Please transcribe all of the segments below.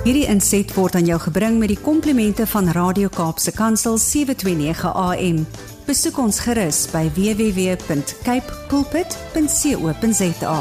Hierdie inset word aan jou gebring met die komplimente van Radio Kaapse Kansel 729 AM. Besoek ons gerus by www.cape pulpit.co.za.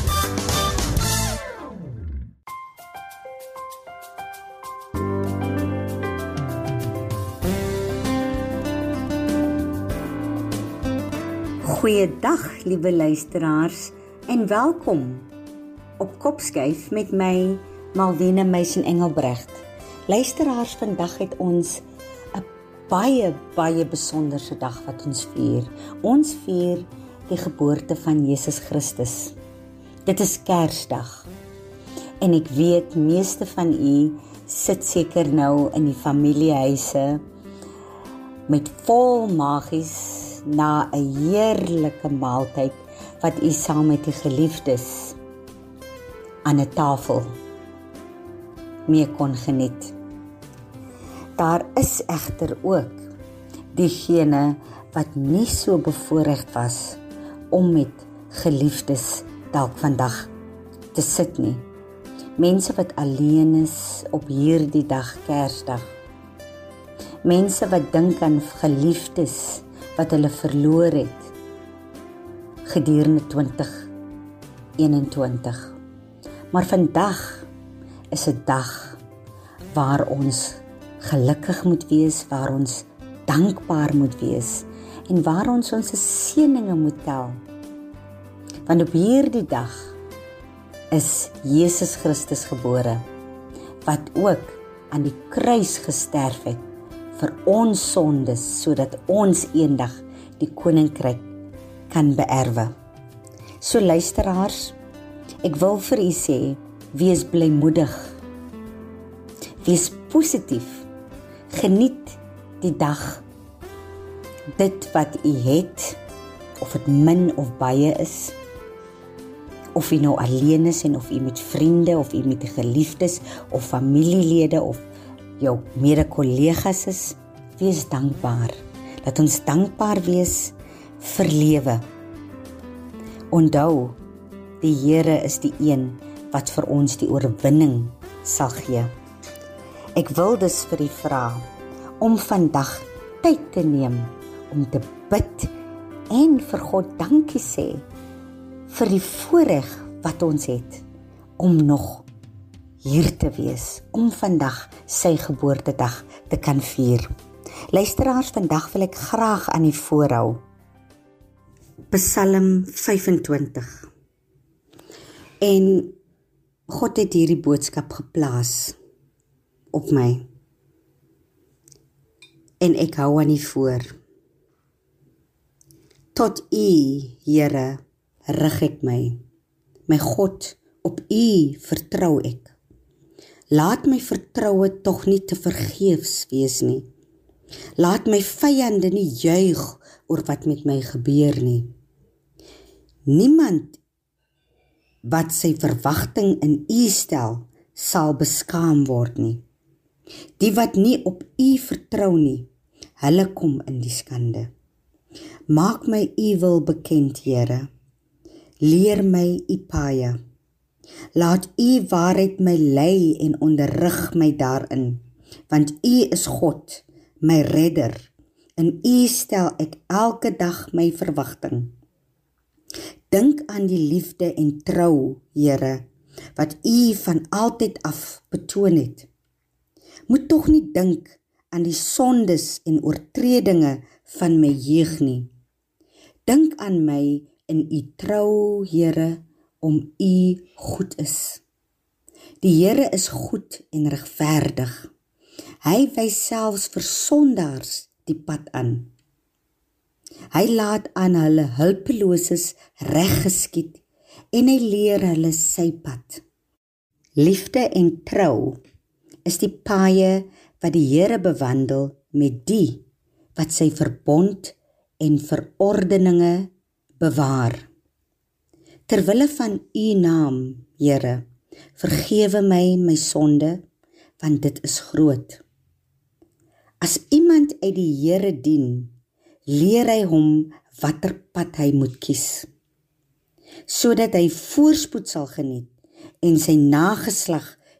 Goeiedag, liewe luisteraars, en welkom op Kopskuif met my, Malwena Meisen Engelbrecht. Luisteraars, vandag het ons 'n baie besonderse dag wat ons vier. Ons vier die geboorte van Jesus Christus. Dit is Kersdag. En ek weet, meeste van u sit seker nou in die familiehuise met vol magies na 'n heerlike maaltyd wat u saam met die geliefdes aan 'n tafel mee kon geniet. Daar is egter ook diegene wat nie so bevoorreg was om met geliefdes dalk vandag te sit nie. Mense wat alleen is op hierdie dag, Kersdag. Mense wat dink aan geliefdes wat hulle verloor het gedurende 2021. Maar vandag is 'n dag waar ons gelukkig moet wees, waar ons dankbaar moet wees en waar ons seëninge moet tel. Want op hierdie dag is Jesus Christus gebore, wat ook aan die kruis gesterf het vir ons sondes, sodat ons eendag die koninkryk kan beerwe. So luisteraars, ek wil vir u sê, wees blymoedig, wees positief, geniet die dag, dit wat u het, of het min of baie is, of u nou alleen is en of u met vriende, of u met geliefdes, of familielede, of jou mede-kollegas is, wees dankbaar. Laat ons dankbaar wees vir lewe. Onthou, die Here is die een wat vir ons die oorwinning sal gee. Ek wil dus vir u vra om vandag tyd te neem om te bid en vir God dankie sê vir die voorreg wat ons het om nog hier te wees, om vandag sy geboortedag te kan vier. Luisteraars, vandag wil ek graag aan u voorhou Psalm 25. En God het hierdie boodskap geplaas op my. En ek hou aan u voor. Tot u, Here, rig ek my. My God, op u vertrou ek. Laat my vertroue tog nie te vergeefs wees nie. Laat my vyande nie juig oor wat met my gebeur nie. Niemand wat sy verwagting in u stel, sal beskaam word nie. Die wat nie op u vertrou nie, hulle kom in die skande. Maak my u wil bekend, Here. Leer my u paaie. Laat u waarheid my lei en onderrig my daarin, want u is God, my redder. In u stel ek elke dag my verwagting. Dink aan die liefde en trou, Here, wat u van altyd af betoon het. Moet tog nie dink aan die sondes en oortredinge van my jeug nie. Dink aan my in u trou, Here, om u goed is. Die Here is goed en regverdig. Hy wys selfs vir sondaars die pad aan. Hy laat aan hulle hulpeloses reg geskied en hy leer hulle sy pad. Liefde en trou is die paaie wat die Here bewandel met die wat sy verbond en verordeninge bewaar. Terwille van u naam, Here, vergewe my sonde, want dit is groot. As iemand uit die Here dien, leer hy hom watter pad hy moet kies, sodat hy voorspoed sal geniet en sy nageslag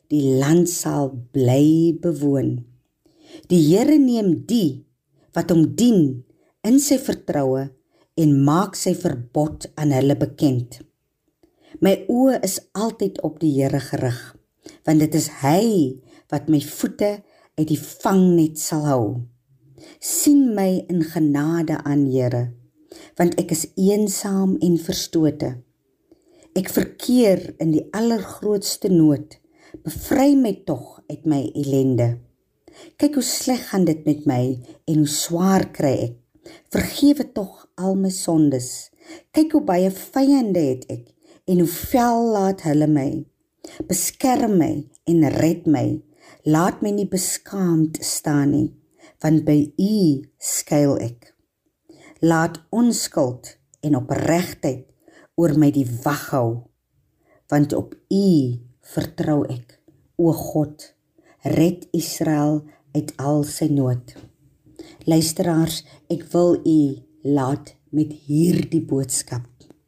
die land sal bly bewoon. Die Here neem die wat hom dien in sy vertroue en maak sy verbod aan hulle bekend. My oë is altyd op die Here gerig, want dit is hy wat my voete uit die vangnet sal hou. Sien my in genade aan, Here, want ek is eensaam en verstote. Ek verkeer in die allergrootste nood, bevry my tog uit my ellende. Kyk hoe sleg gaan dit met my en hoe swaar kry ek. Vergewe tog al my sondes. Kyk hoe baie vyande het ek en hoe fel laat hulle my. Beskerm my en red my. Laat my nie beskaamd staan nie, want by U skuil ek. Laat onskuld en opregtheid oor my die wag hou, want op U vertrou ek. O God, red Israel uit al sy nood. Luisteraars, ek wil U laat met hierdie boodskap.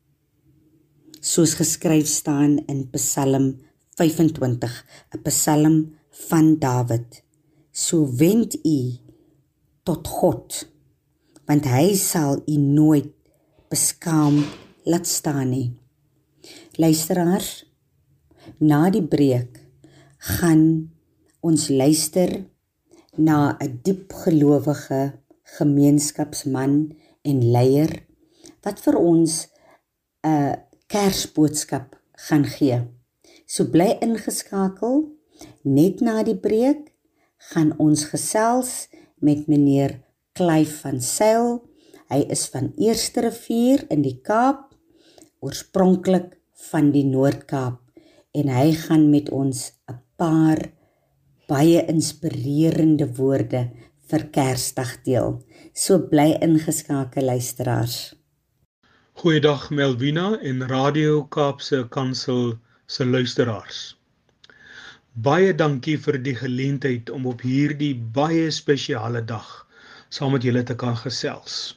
Soos geskryf staan in Psalm 25, 'n psalm van Dawid. So wend U tot God, want hy sal U nooit beskaam laat staan nie. Luisteraars, na die breek gaan ons luister na 'n diepgelowige gemeenskapsman en leier wat vir ons 'n Kersboodskap gaan gee. So bly ingeskakel. Net na die breek gaan ons gesels met meneer Clive van Sail. Hy is van Eerste Rivier in die Kaap, oorspronklik van die Noord-Kaap, en hy gaan met ons 'n paar baie inspirerende woorde vir Kersdag deel. So bly ingeskakel, luisteraars. Goeiedag Melvina en Radio Kaapse Kansel se luisteraars. Baie dankie vir die geleentheid om op hierdie baie spesiale dag saam met julle te kan gesels.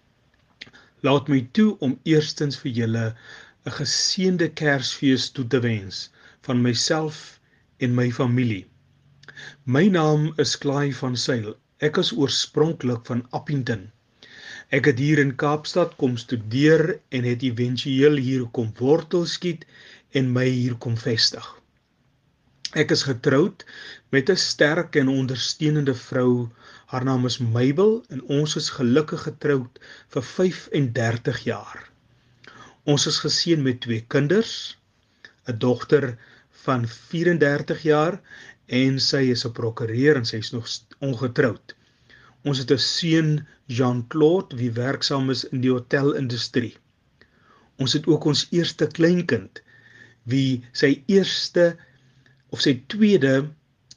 Laat my toe om eerstens vir julle 'n geseënde Kersfees toe te wens van myself en my familie. My naam is Clive van Sail. Ek is oorspronklik van Appington. Ek het hier in Kaapstad kom studeer en het éventueel hier kom wortel skiet en my hier kom vestig. Ek is getroud met 'n sterk en ondersteunende vrou. Haar naam is Mabel en ons is gelukkig getroud vir 35 jaar. Ons is geseën met 2 kinders, 'n dogter van 34 jaar en sy is 'n prokureur en sy is nog ongetroud. Ons het 'n seun, Jean-Claude, wie werksaam is in die hotelindustrie. Ons het ook ons eerste kleinkind, wie sy eerste of sy tweede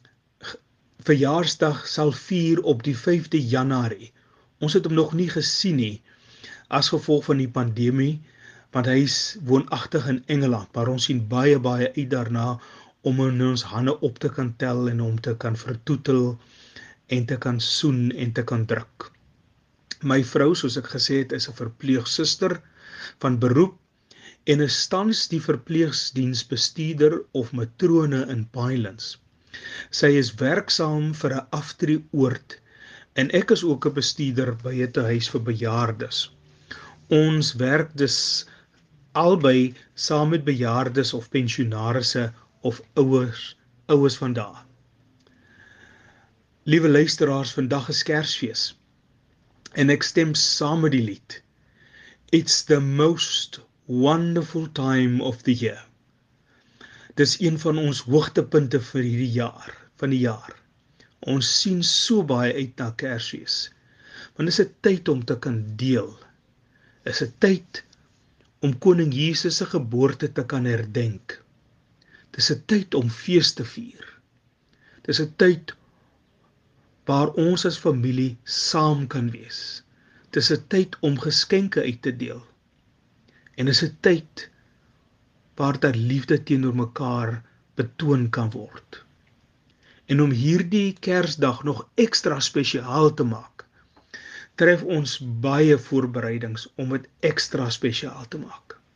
verjaarsdag sal vier op die 5de Januarie. Ons het hom nog nie gesien nie, as gevolg van die pandemie, want hy is woonagtig in Engeland, maar ons sien baie uit daarna om in ons hande op te kan tel en hom te kan vertoetel en te kan soen en te kan druk. My vrou, soos ek gesê het, is 'n verpleegsuster van beroep en is tans die verpleegsdiensbestuurder of matrone in Pinelands. Sy is werksaam vir 'n aftreeoord en ek is ook 'n bestuurder by 'n tehuis vir bejaardes. Ons werk dus albei saam met bejaardes of pensionarisse of ouers van daar. Liewe luisteraars, vandag is Kersfees en ek stem saam met die lied. It's the most wonderful time of the year. Dis een van ons hoogtepunte vir hierdie jaar, van die jaar. Ons sien so baie uit na Kersfees, want dis 'n tyd om te kan deel. Dis 'n tyd om Koning Jesus se geboorte te kan herdenk. Dis 'n tyd om fees te vier. Dis 'n tyd waar ons as familie saam kan wees. Dis 'n tyd om geskenke uit te deel. En dis 'n tyd waar daar liefde teenoor mekaar betoon kan word. En om hierdie Kersdag nog ekstra spesiaal te maak, tref ons baie voorbereidings om dit ekstra spesiaal te maak.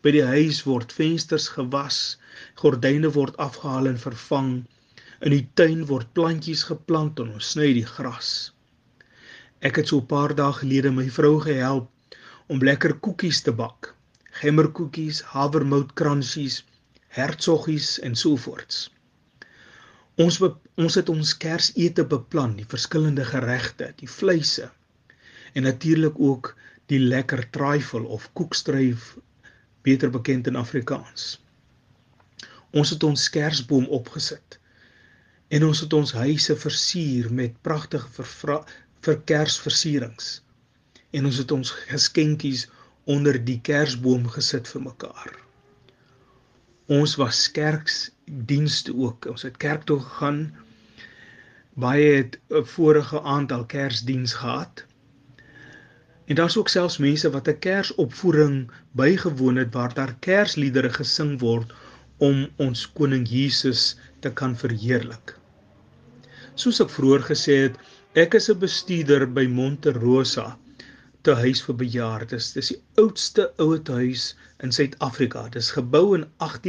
By die huis word vensters gewas, gordyne word afgehaal en vervang. In die tuin word plantjies geplant en ons sny die gras. Ek het so 'n paar dae gelede my vrou gehelp om lekker koekies te bak. Gemmerkoekies, havermout crunchies, hertsoggies en sovoorts. Ons het ons Kersete beplan, die verskillende geregte, die vleise en natuurlik ook die lekker trifle of koekstryf, beter bekend in Afrikaans. Ons het ons Kersboom opgesit en ons het ons huise versier met pragtige Kersversierings en ons het ons geskenkies onder die Kersboom gesit vir mekaar. Ons was kerksdienste ook, ons het kerk toe gegaan, baie het 'n vorige aand al Kersdiens gehad, en daar's ook selfs mense wat 'n Kersopvoering bygewoon het, waar daar Kersliedere gesing word, om ons Koning Jesus te kan verheerlik. Soos ek vroeër gesê het, ek is 'n bestuurder by Monte Rosa, te huis vir bejaardes. Dis die oudste ouerhuis in Suid-Afrika. Dis gebou in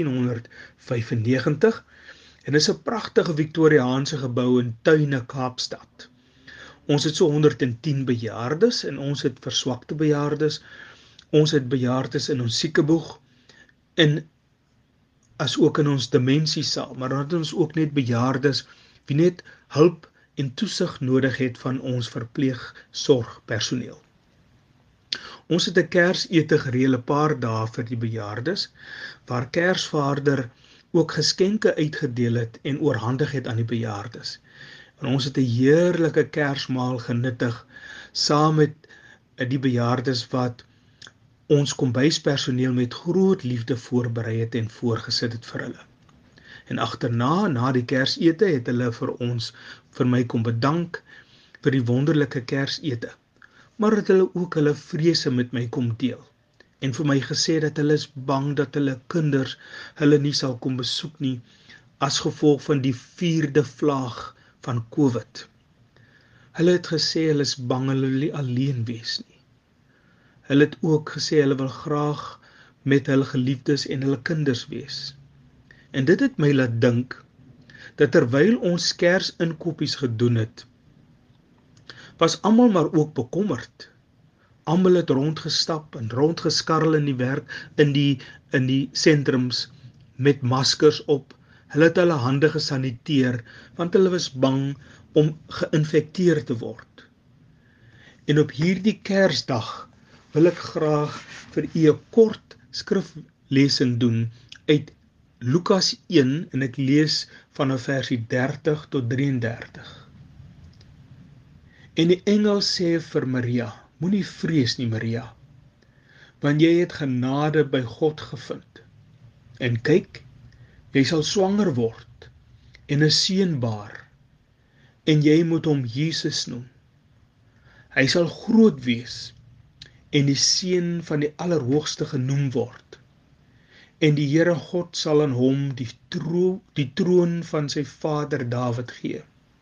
1895 en is 'n pragtige Victoriaanse gebou in Tuine, Kaapstad. Ons het so 110 bejaardes en ons het verswakte bejaardes. Ons het bejaardes in ons siekeboeg en as ook in ons demensiesaal, maar dan het ons ook net bejaardes wie net hulp en toesig nodig het van ons verpleegsorgpersoneel. Ons het 'n Kersete gereël 'n paar dae vir die bejaardes, waar Kersvader ook geskenke uitgedeel het en oorhandig het aan die bejaardes. En ons het 'n heerlike Kersmaal genuttig, saam met die bejaardes wat ons kombuispersoneel met groot liefde voorberei het en voorgesit het vir hulle. En agterna, na die Kersete, het hulle vir my kom bedank vir die wonderlike Kersete. Maar het hulle ook hulle vrese met my kom deel. En vir my gesê dat hulle is bang dat hulle kinders hulle nie sal kom besoek nie, as gevolg van die 4de vlaag van COVID. Hulle het gesê hulle is bang hulle wil nie alleen wees nie. Hulle het ook gesê hulle wil graag met hulle geliefdes en hulle kinders wees. En dit het my laat dink, dat terwyl ons Kersinkopies gedoen het, was almal maar ook bekommerd. Almal het rondgestap en rondgeskarrel in die werk, in die sentrums, met maskers op. Hulle het hulle hande gesaniteer, want hulle was bang om geïnfekteer te word. En op hierdie Kersdag wil ek graag vir u 'n kort skriflesing doen uit Lukas 1, en ek lees vanaf versie 30 tot 33. En die engel sê vir Maria, moenie vrees nie, Maria, want jy het genade by God gevind. En kyk, jy sal swanger word en 'n seun baar, en jy moet hom Jesus noem. Hy sal groot wees en die seun van die Allerhoogste genoem word. En die Here God sal aan hom die troon van sy vader Dawid gee.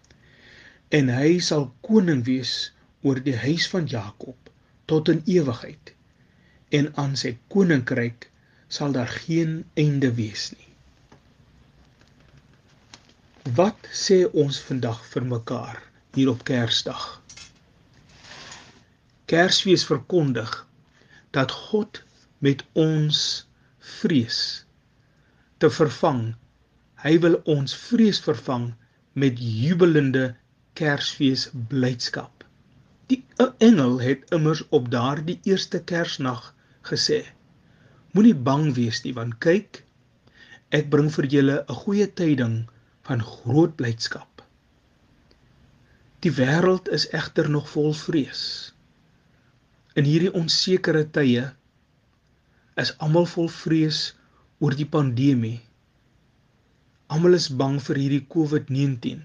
En hy sal koning wees oor die huis van Jakob tot in ewigheid. En aan sy koninkryk sal daar geen einde wees nie. Wat sê ons vandag vir mekaar hier op Kersdag? Kersfees verkondig dat God met ons vrees te vervang. Hy wil ons vrees vervang met jubelende Kersfees blydskap. Die engel het immers op daardie eerste Kersnag gesê, moenie bang wees nie, want kyk, ek bring vir julle 'n goeie tyding van groot blydskap. Die wêreld is egter nog vol vrees. In hierdie onsekere tye is almal vol vrees oor die pandemie. Almal is bang vir hierdie COVID-19.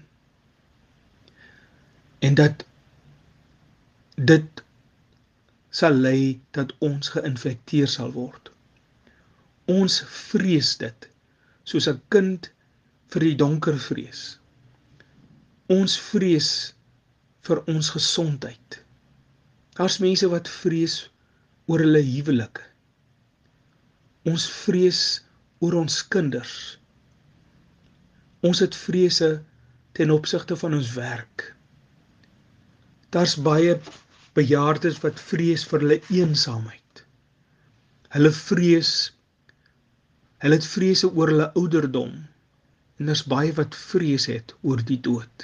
En dat dit sal lei dat ons geïnfekteer sal word. Ons vrees dit, soos 'n kind vir die donker vrees. Ons vrees vir ons gesondheid. Daar's mense wat vrees oor hulle huwelike. Ons vrees oor ons kinders. Ons het vrese ten opsigte van ons werk. Daar's baie bejaardes wat vrees vir hulle eensaamheid. Hulle het vrese oor hulle ouderdom. En daar's baie wat vrees het oor die dood.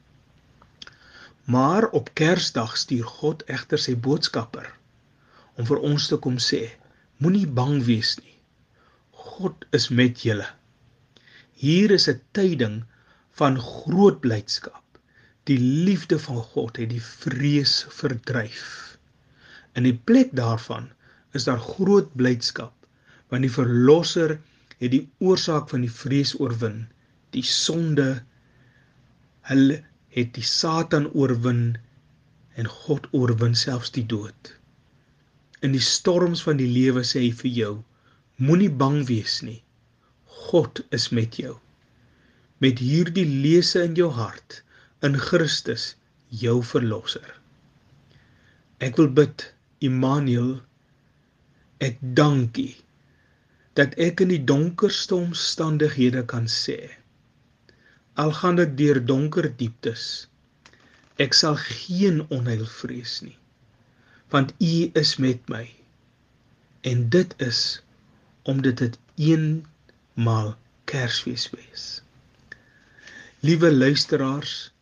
Maar op Kersdag stuur God egter sy boodskapper om vir ons te kom sê, moenie bang wees nie. God is met julle. Hier is 'n tyding van groot blydskap. Die liefde van God het die vrees verdryf. In die plek daarvan is daar groot blydskap, want die Verlosser het die oorsaak van die vrees oorwin, die sonde, hulle het die Satan oorwin en God oorwin selfs die dood. In die storms van die lewe sê hy vir jou, moenie bang wees nie. God is met jou. Met hierdie lese in jou hart, in Christus, jou Verlosser. Ek wil bid, Immanuel, ek dank U, dat ek in die donkerste omstandighede kan sê, al gaan ek deur donker dieptes, ek sal geen onheil vrees nie, want U is met my, en dit is, omdat dit eenmaal Kersfees wees. Liewe luisteraars,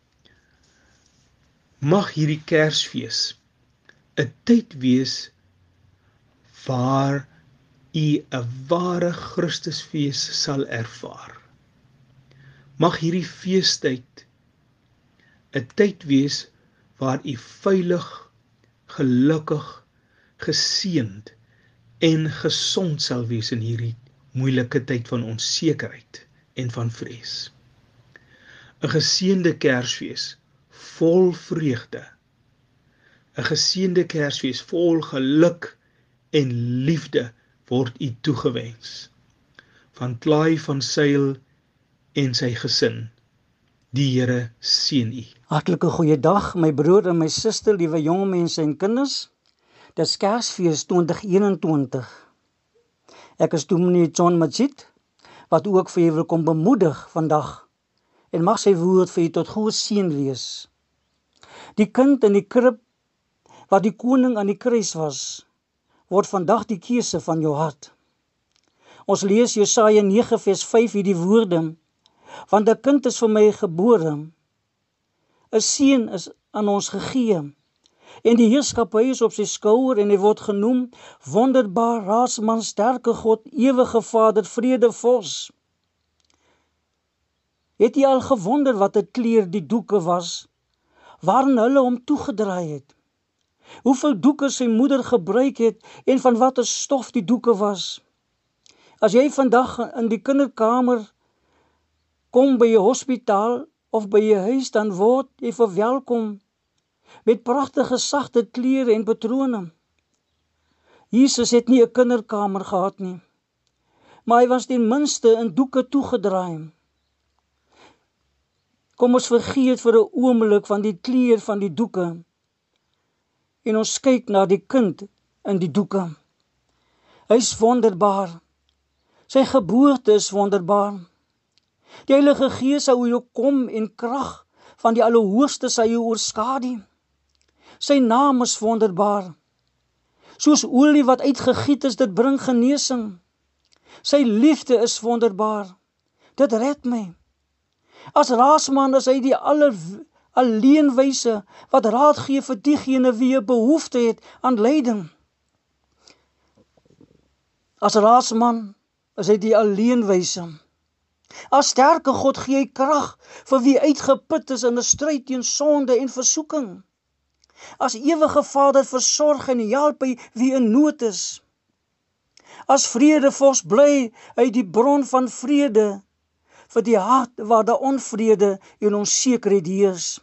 mag hierdie Kersfees 'n tyd wees waar U 'n ware Christusfees sal ervaar. Mag hierdie feestyd 'n tyd wees waar U veilig, gelukkig, geseënd en gesond sal wees in hierdie moeilike tyd van onsekerheid en van vrees. 'n geseënde Kersfees vol vreugde. 'n geseënde Kersfees vol geluk en liefde word U toegewens. Van Klaai van Sail en sy gesin. Die Here seën U. Hartlike goeiedag, my broer en my suster, liewe jong mense en kinders. Dis Kersfees 2021. Ek is dominee John Majid, wat ook vir julle wil kom bemoedig vandag. En mag sy woord vir u tot goeie seën wees. Die kind in die krib, wat die koning aan die kruis was, word vandag die keuse van jou hart. Ons lees Jesaja 9 vers 5 hierdie woorde, want 'n kind is vir my gebore, 'n seun is aan ons gegee, en die heerskappy is op sy skouer, en hy word genoem wonderbaar, raadsman, sterke God, ewige Vader, vredevors. Het jy al gewonder wat 'n kleur die doeke was, waarin hulle hom toegedraai het? Hoeveel doeke sy moeder gebruik het, en van watter stof die doeke was? As jy vandag in die kinderkamer kom by 'n hospitaal of by 'n huis, dan word jy verwelkom met pragtige sagte klere en patrone. Jesus het nie 'n kinderkamer gehad nie, maar hy was ten minste in doeke toegedraai. Kom ons vergeet vir 'n oomblik van die kleur van die doeke en ons kyk na die kind in die doeke. Hy is wonderbaar. Sy geboorte is wonderbaar. Die Heilige Gees sou jou kom en krag van die Allerhoogste sal jou oorskadu. Sy naam is wonderbaar. Soos olie wat uitgegiet is, dit bring genesing. Sy liefde is wonderbaar. Dit red my. As raadsman is hy die alleenwyse wat raad gee vir diegene wie 'n behoefte het aan leiding. As raadsman is hy die alleenwyse. As sterke God gee hy krag vir wie uitgeput is in 'n stryd teen sonde en versoeking. As ewige Vader versorg en help hy wie in nood is. As vredevors bly hy die bron van vrede vir die hart waar daar onvrede en onsekerheid heers.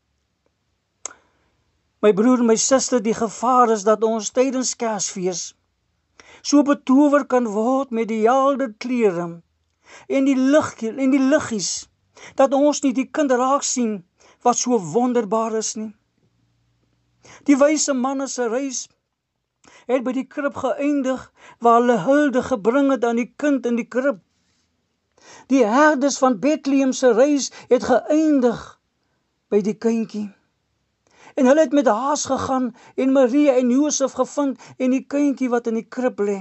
My broer en my suster, die gevaar is dat ons tydens Kersfees so betower kan word met die helder klere en die liggies, dat ons nie die kind raak sien wat so wonderbaar is nie. Die wyse manne se reis Het by die krib geëindig, waar hulle hulde gebring het aan die kind in die krib. Die herders van Bethlehem se reis het geëindig by die kindjie. En hulle het met haas gegaan en Maria en Josef gevind en die kindjie wat in die krib lê.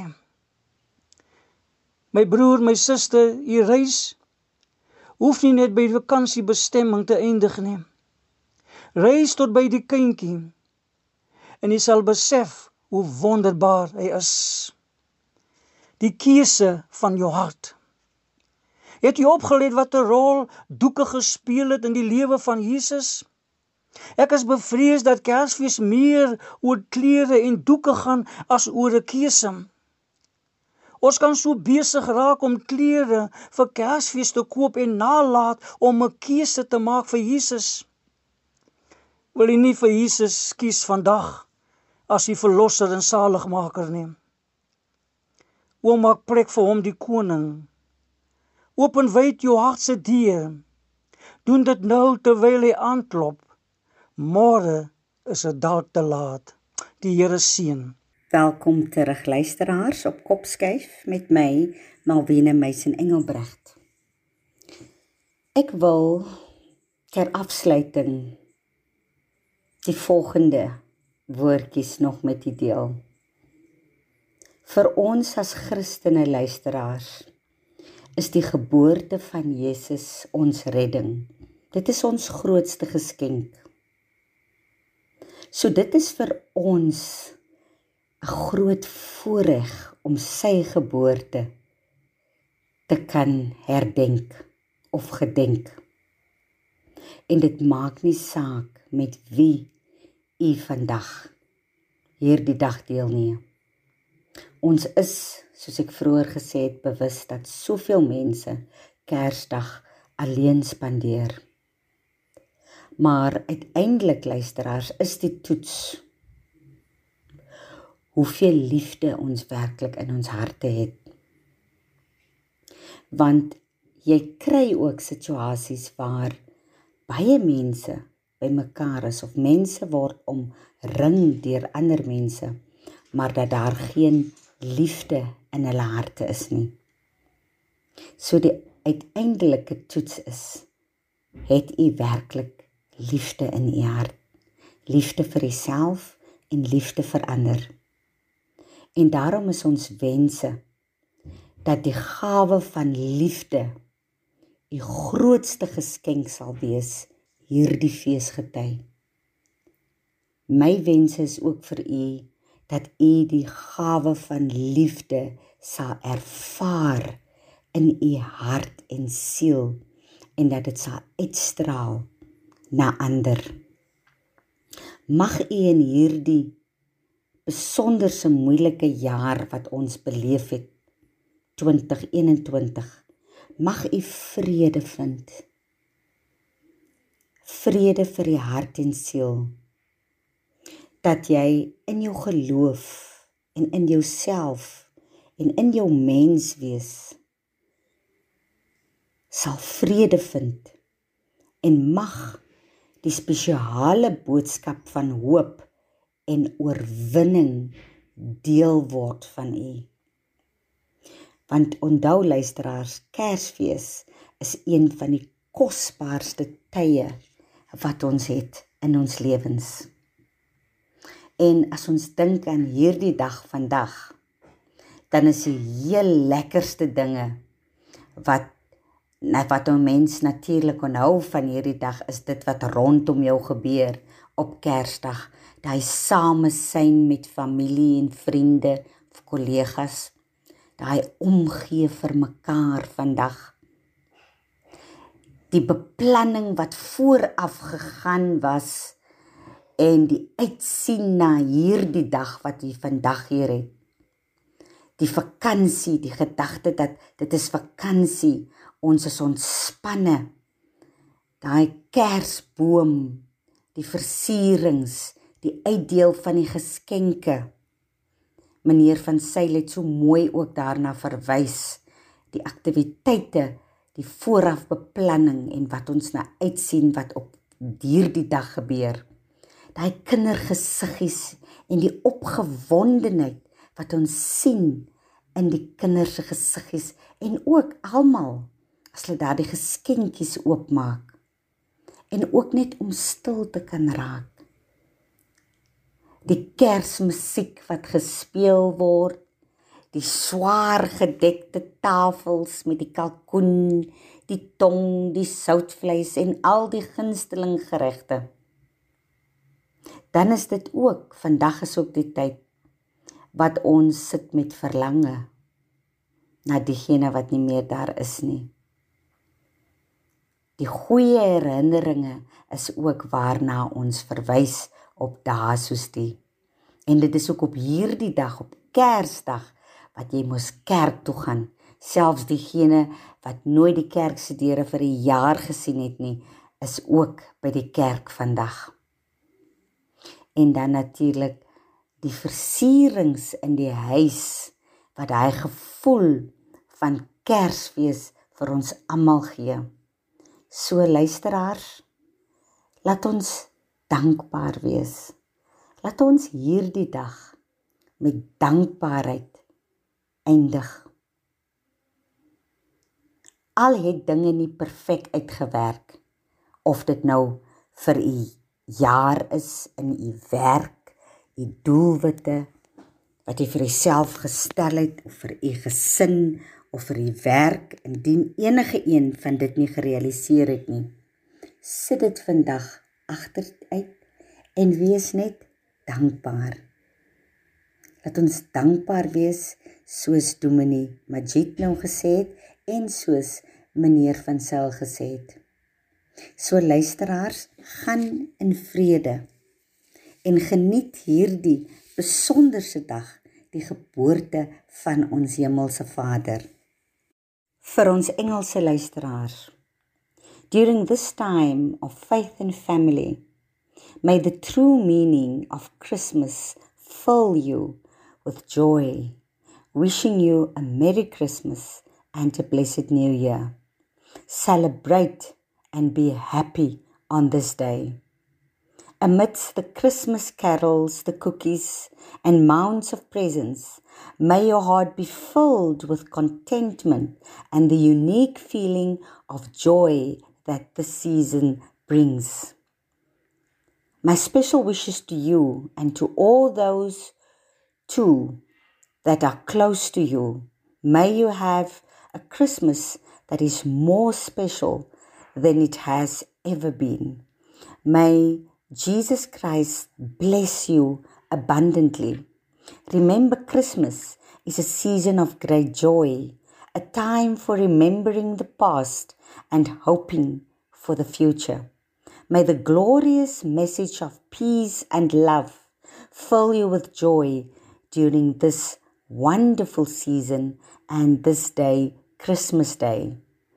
My broer, my suster, die reis hoef nie net by die vakansiebestemming te eindig nie. Reis tot by die kindjie en jy sal besef hoe wonderbaar hy is. Die keuse van jou hart. Het jy opgelet wat 'n rol doeke gespeel het in die lewe van Jesus? Ek is bevrees dat Kersfees meer oor klere en doeke gaan as oor 'n keuse. Ons kan so besig raak om klere vir Kersfees te koop en nalat om 'n keuse te maak vir Jesus. Wil jy nie vir Jesus kies vandag as die verlosser en saligmaker nie? Maak plek vir hom, die koning. Open wyd jou hart se deur. Doen dit nou terwyl hy aanklop. Môre is dit dalk te laat. Die Here seën. Welkom terug luisteraars op Kopskuif met my, Malvina Meisen Engelbrecht. Ek wil ter afsluiting die volgende woordjies nog met u deel. Vir ons as Christene luisteraars is die geboorte van Jesus ons redding. Dit is ons grootste geskenk. So dit is vir ons 'n groot voorreg om sy geboorte te kan herdenk of gedenk. En dit maak nie saak met wie u vandag hierdie dag deelneem. Ons is, soos ek vroeër gesê het, bewus dat soveel mense Kersdag alleen spandeer. Maar uiteindelik, luisteraars, is die toets hoeveel liefde ons werklik in ons harte het. Want jy kry ook situasies waar baie mense by mekaar is, of mense word omring deur ander mense, maar dat daar geen liefde in hulle harte is nie. So die uiteindelike toets is, het u werklik liefde in u hart, liefde vir jouself en liefde vir ander. En daarom is ons wense dat die gawe van liefde u grootste geskenk sal wees hierdie feesgety. My wens is ook vir u dat u die gawe van liefde sal ervaar in u hart en siel en dat dit sal uitstraal na ander. Mag u in hierdie besonderse moeilike jaar wat ons beleef het, 2021, mag u vrede vind. Vrede vir die hart en siel. Dat jy in jou geloof en in jouself en in jou menswees sal vrede vind en mag die spesiale boodskap van hoop en oorwinning deel word van u. Want onthou luisteraars, Kersfees is een van die kosbaarste tye wat ons het in ons lewens. En as ons dink aan hierdie dag vandag, dan is die heel lekkerste dinge wat 'n mens natuurlik onthou van hierdie dag, is dit wat rondom jou gebeur op Kersdag. Daai samesyn met familie en vriende of kollegas, daai omgee vir mekaar vandag. Die beplanning wat vooraf gegaan was en die uitsien na hierdie dag wat jy vandag hier het. Die vakansie, die gedagte dat dit is vakansie, ons is ontspanne. Daai Kersboom, die versierings, die uitdeel van die geskenke. Meneer van Sail het so mooi ook daarna verwys. Die aktiwiteite, die voorafbeplanning en wat ons na uitsien wat op hierdie dag gebeur. daai kindergesiggies en die opgewondenheid wat ons sien in die kinders se gesiggies en ook almal as hulle daardie geskenkies oopmaak en ook net om stil te kan raak. Die Kersmusiek wat gespeel word, die swaar gedekte tafels met die kalkoen, die tong, die soutvleis en al die gunsteling geregte. Dan is dit ook, vandag is ook die tyd wat ons sit met verlange na diegene wat nie meer daar is nie. Die goeie herinneringe is ook waarna ons verwys op dae soos die. En dit is ook op hierdie dag, op Kersdag, wat jy moes kerk toe gaan. Selfs diegene wat nooit die kerk se deure vir 'n jaar gesien het nie, is ook by die kerk vandag. En dan natuurlik die versierings in die huis, wat daai gevoel van Kersfees vir ons almal gee. So luisteraars, laat ons dankbaar wees. Laat ons hierdie dag met dankbaarheid eindig. Al het dinge nie perfek uitgewerk, of dit nou vir u jaar is in u werk, u doelwitte, wat u vir uself gestel het, of vir u gesin, of vir u werk, indien enige een van dit nie gerealiseer het nie. Sit dit vandag agteruit en wees net dankbaar. Laat ons dankbaar wees, soos Dominee Majid nou gesê het, en soos meneer Van Zyl gesê het. So luisteraars, gaan in vrede en geniet hierdie besonderse dag, die geboorte van ons Hemelse Vader. Vir ons Engelse luisteraars, during this time of faith and family, may the true meaning of Christmas fill you with joy, wishing you a Merry Christmas and a blessed New Year. Celebrate and be happy on this day. Amidst the Christmas carols, the cookies, and mounds of presents, may your heart be filled with contentment and the unique feeling of joy that this season brings. My special wishes to you and to all those too that are close to you. May you have a Christmas that is more special than it has ever been. May Jesus Christ bless you abundantly. Remember, Christmas is a season of great joy, a time for remembering the past and hoping for the future. May the glorious message of peace and love fill you with joy during this wonderful season and this day, Christmas Day.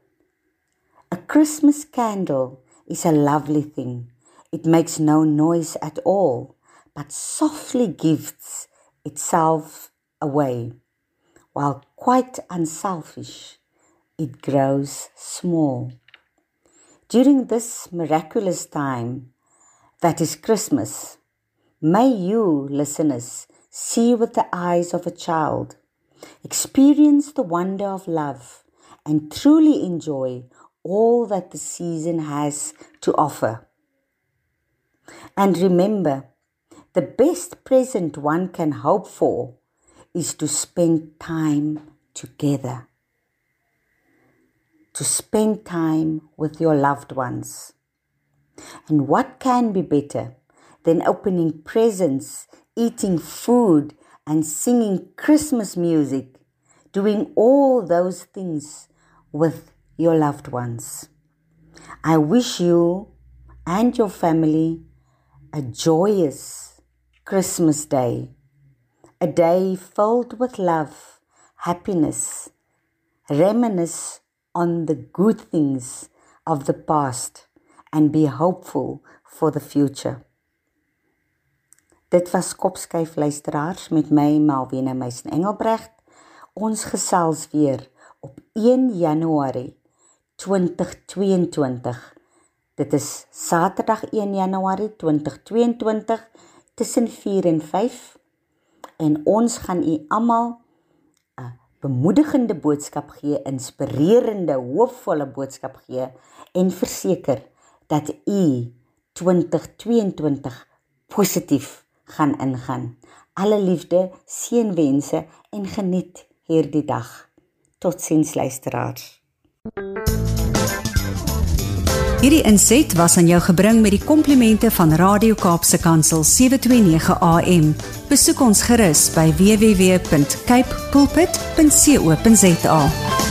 A Christmas candle is a lovely thing. It makes no noise at all, but softly gives itself away. While quite unselfish, it grows small. During this miraculous time, that is Christmas, may you, listeners, see with the eyes of a child, experience the wonder of love, and truly enjoy all that the season has to offer. And remember, the best present one can hope for is to spend time together. To spend time with your loved ones. And what can be better than opening presents, eating food, and singing Christmas music, doing all those things with your loved ones. I wish you and your family a joyous Christmas day, a day filled with love, happiness, reminisce on the good things of the past and be hopeful for the future. Dit was Kopskuif luisteraars met my Malwena Meisen Engelbrecht. Ons gesels weer op 1 Januarie 2022 Dit is Saterdag 1 Januarie 2022 tussen 4 en 5 en ons gaan u almal 'n bemoedigende boodskap gee, inspirerende, hoopvolle boodskap gee en verseker dat u 2022 positief gaan ingaan. Alle liefde, seënwense en geniet hierdie dag. Totsiens luisteraars. Hierdie inset was aan jou gebring met die komplimente van Radio Kaapse Kansel 729 AM. Besoek ons gerus by www.cape pulpit.co.za.